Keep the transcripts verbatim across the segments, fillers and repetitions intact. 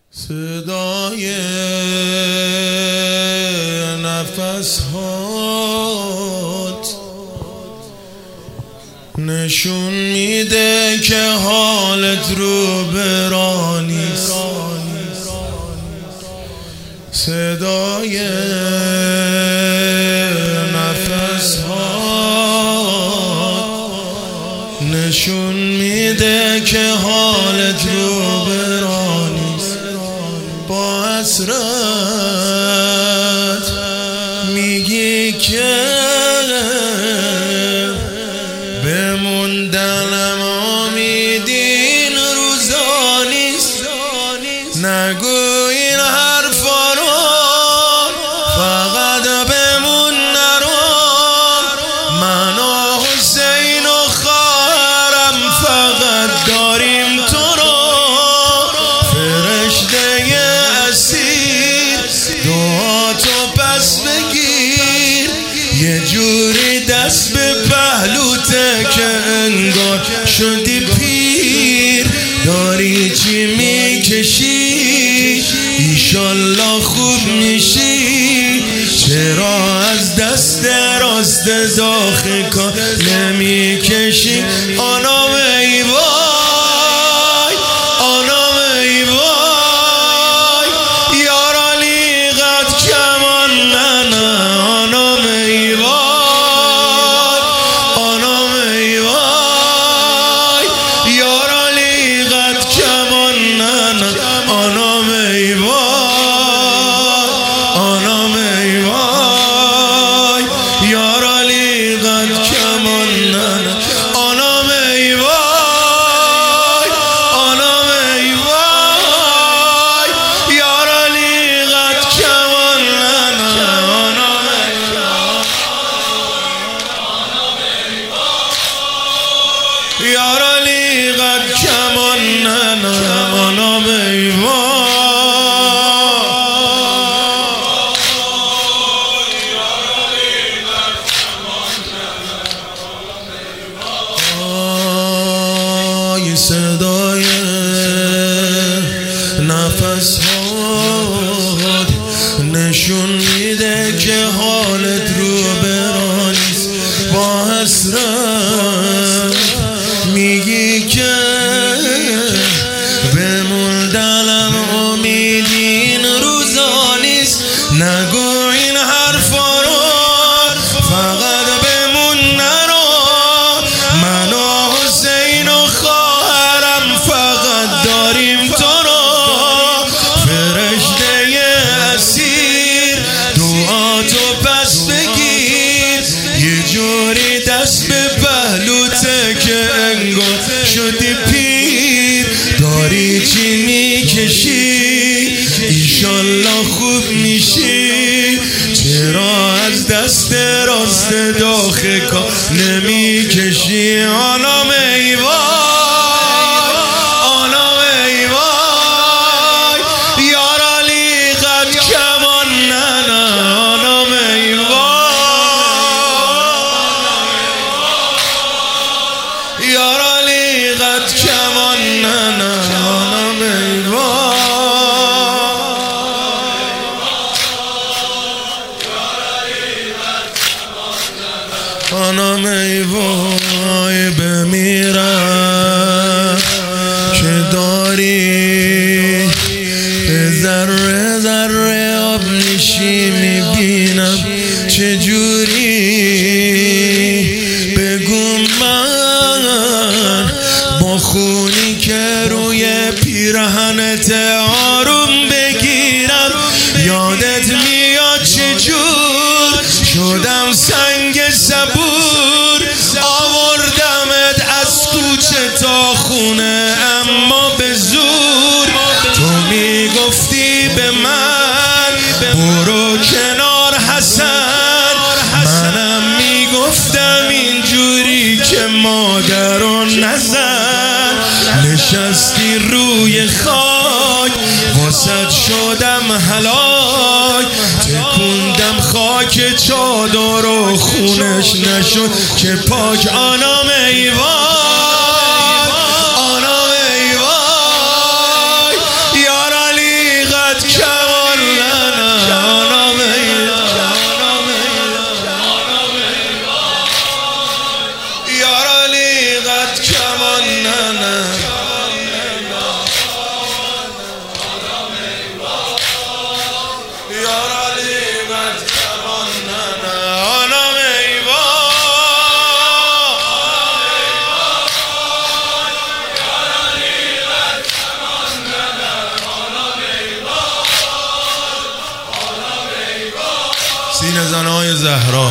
صدای نفس هات نشون میده که حالت رو برانیست. صدای نفس هات نشون میده که حالت رو برانیست. با حسرت میگی که بموندنم امیدین روزا نیست. نگو این حرفا رو فقط بمون نرو. من و حسین و خواهرم فقط داریم تو رو. فرشته اسیر دعا تو پس بگیر. یه جوری دست به پهلوته که انگار شدی پیر. داری چی میکشی ایشالله خوب میشی. چرا از دست راست داخل کار نمیکشی؟ آنام ای وای آنام ای وای یارا لیغت کمان نه. آنام ای وای آنام ای وای یارا لیغت کمان نه. آنام ای وای آنام ای وای یارا لیغت کمان نه. آنام ای وای آنام ای وای یارا لیغت کمان نه. آنام ای وای یارا لیغت کمان نه. آنام ای وای صدای نفس هات نشون میده که حالت رو برانیست. با حسرت میگی که بموندنم امیدین روزا نیست. نگو این حرفا رو فقط بمون نرو. من و حسین و خواهرم فقط داریم تو رو. فرشته اسیر دعا تو پس بگیر. یه جوری دست به پهلوته که انگار شدی پیر. داری چی میکشی ایشالله خوب میشی. چرا از دست راست داخل کار نمیکشی؟ آنام ای وای آنام ای وای یارا لیغت کمان نه. آنام ای وای یارا لیغت کمان نه. آنام ای وای آنام ای وای بمیرم که داری ذره ذره آب نشی میبینم. چجوری بگم من با خونی که روی پیرهنت آروم بگیرم. یادت میاد چجور شدم سنگ صبور. آوردمت از کوچه تا خونه اما به زور. تو میگفتی به من برو کنار حسن. منم میگفتم اینجوری که مادرون نزن. نشستی روی خاک واسد شدم هلاک. تکوندم خاک چادر و خونش نشد که پاک. آنام ای وای آنام ای وای یارا سینه زنای زهرا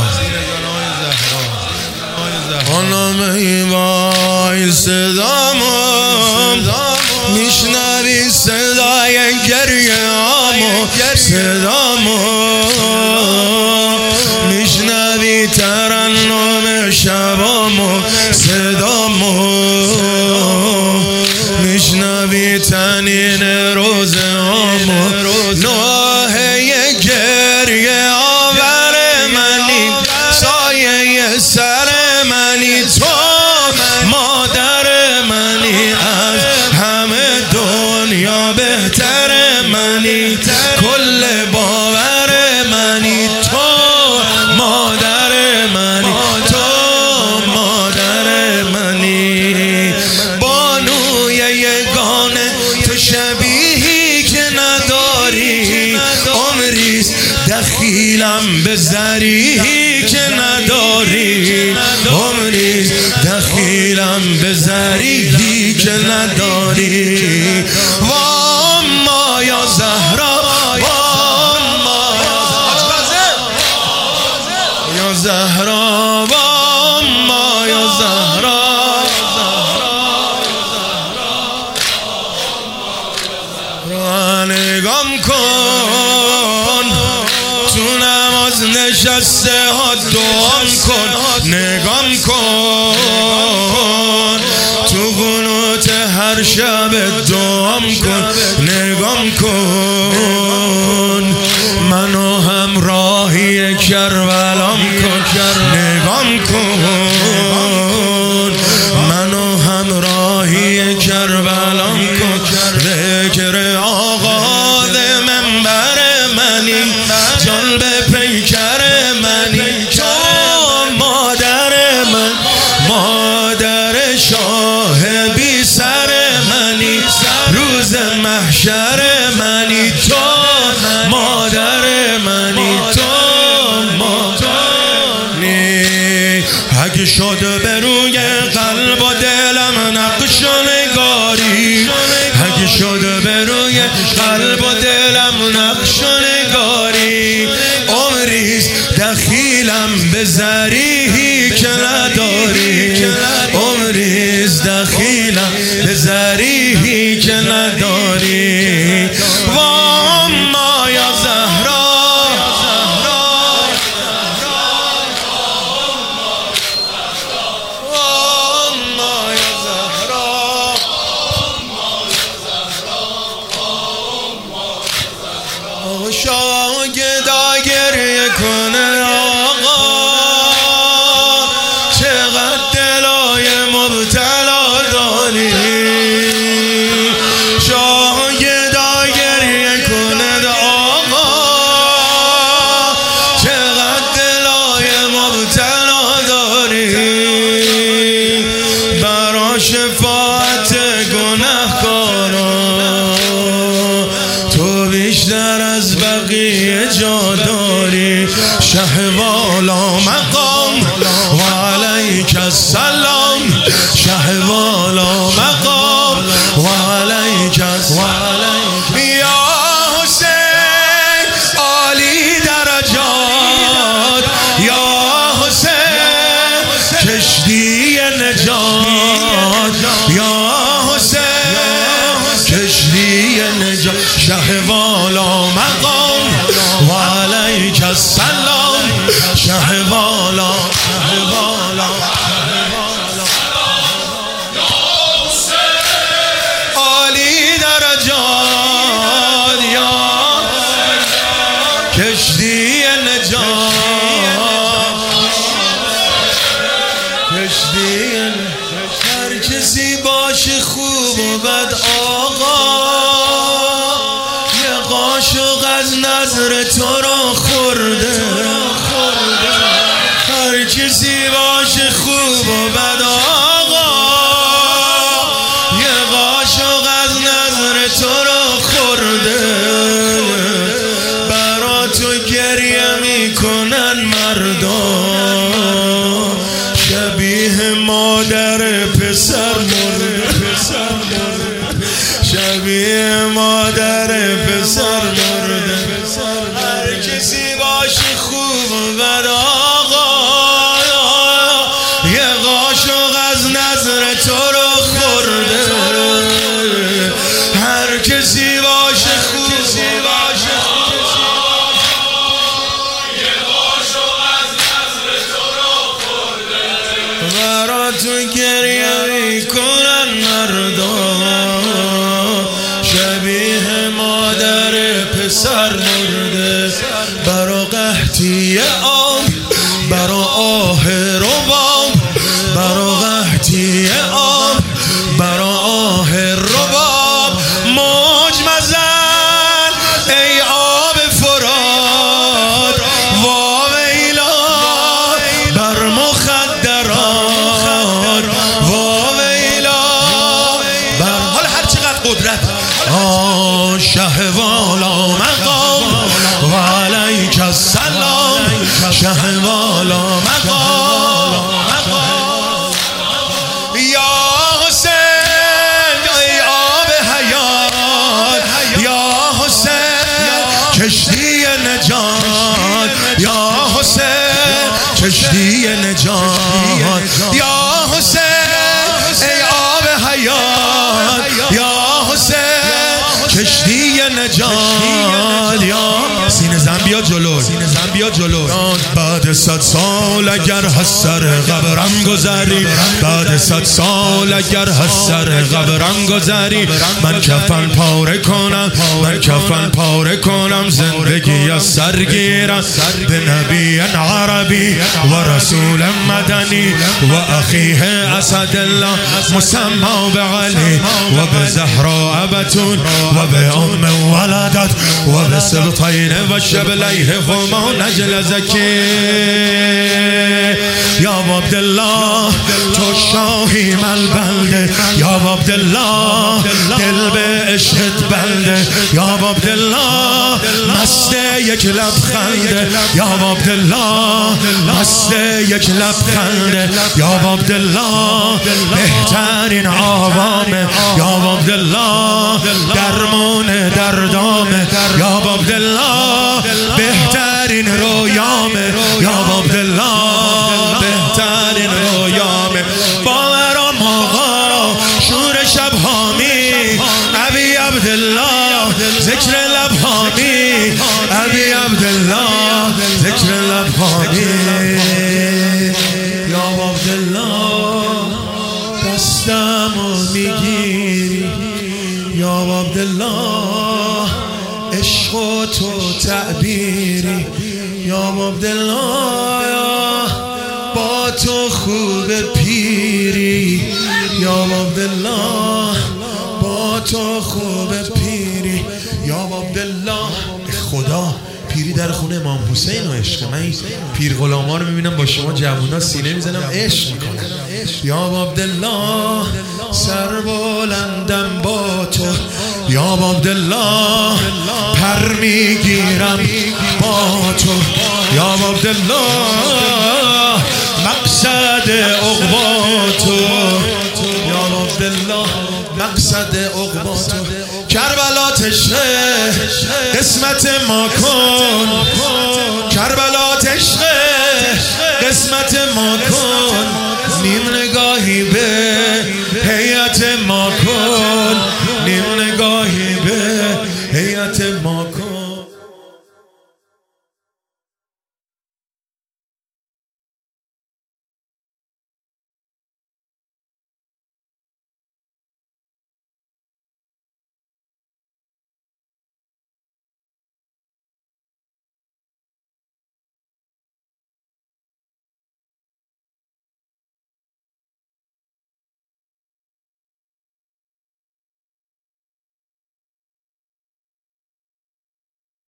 خانم وای صدامو میشنوی صدای گریه آمو صدامو میشنوی ترنم شبامو صدامو میشنوی تنین روزامو نوحه گریه آور منی سایه سر منی تو مادر منی از همه دنیا بهتر منی کل باور منی تو مادر منی تو مادر منی بانوی یگانه تو شبیهی که نداری عمریست دخیلم به زریحی که نداری عمریست دخیلم به زریحی که نداری واما یا زهرا واما یا زهرا واما یا زهرا را نگام کن تو نماز نشسته ها دوام کن نگام کن تو قنوت هر شب دوام کن نگام کن منو همراهی کربلام کن نگام کن منو همراهی کربلام کن ذکر آغاز منبر منی جان به پیکر منی تو مادر من مادر شاه بی سر منی روز محشر منی تو مادر منی تو مادری اگه شد به روی قلب و دلم نقش و نگاری اگه شد به روی قلب و دلم نقش و نگاری عمریست دخیلم به زریحی که نداری عمریست دخیلم به زریحی که نداری واما یا زهرا واما یا زهرا شاگردا گریه کنه آقا چقدر دلای مبتلا داری شاگردا گریه کنه آقا چقدر دلای مبتلا داری برا شفاعت گناهکارا تو بیشتر از بقیه جا داری شه والا مقام و علیک السلام شه والا مقام و علیک السلام یا حسین عالی درجات یا حسین کشتی نجات یا حسین کشتی نجات شه والا مقام و علیک السلام شه والا شه والا عالی درجات یا کشتی نجات کشتی هر کسی باشه خوب و بد آقا یه قاشق از نظر تو رو خورده هر کسی باشه خوب و بد آقا یه قاشق از نظر تو رو خورده برا تو گریه میکنن مردم شبیه مادر پسر مرده شبیه مادر پسر مرده هر کسی باشه خوب سر مرده، برا قحطی آب، برا آه رباب، برا قحطی آب، برا آه رباب. موج مزن ای آب فرات، واویلا بر مخدرات، واویلا بر حالا هر چقدر قدرت. آه شه والا مقام و علیک السلام، شه والا مقام. یا حسین ای آب حیات، یا حسین کشتی نجات، یا حسین کشتی نجات، یا حسین ای آب حیات، یا حسین کشتی نجات. یا سینه زن بیا جلو، سینه زن بیا جلو. بعد صد سال اگر هست سر قبرم گذری، بعد صد سال اگر هست سر قبرم گذری، من کفن پاره کنم، من کفن پاره کنم، زندگی از سر گیرم به نبی عربی و رسول مدنی و اخیه اسد الله مسمى بعلی و به زهرا بتول و به ام ولدت و به سبطین و شبلیه هما نجل زکی. یا عبدالله تو شاهی مل بلده، یا عبدالله دل به عشقت بلده، یا عبدالله مست یک لبخنده، یا عبدالله مست یک لبخنده، یا عبدالله بهترین عوامه، یا عبدالله درمان دردامه، یا عبدالله بهترین رویامه، یا عبدالله بهترین رویامه. باورم آقا شور شب حامی ابی عبدالله، ذکر لب حامی ابی عبدالله، ذکر لب حامی. یا عبدالله دستمو میگیری، یا عبدالله عشق و تو تعبیری، یا عبدالله با تو خوب پیری، یا عبدالله با تو خوب پیری، یا عبدالله. خدا پیری در خونه امام حسین و عشق. من پیر غلاما رو میبینم با شما جوونا سینه میزنم عشق میکنم. یا عبدالله سر بلندم با تو، یا عبدالله پر میگیرم با تو، یا عبدالله مقصد عقبا تو، یا عبدالله مقصد عقبا تو. کربلا تشنه قسمت ما کن، کربلا تشنه قسمت ما کن، نیم نگاهی به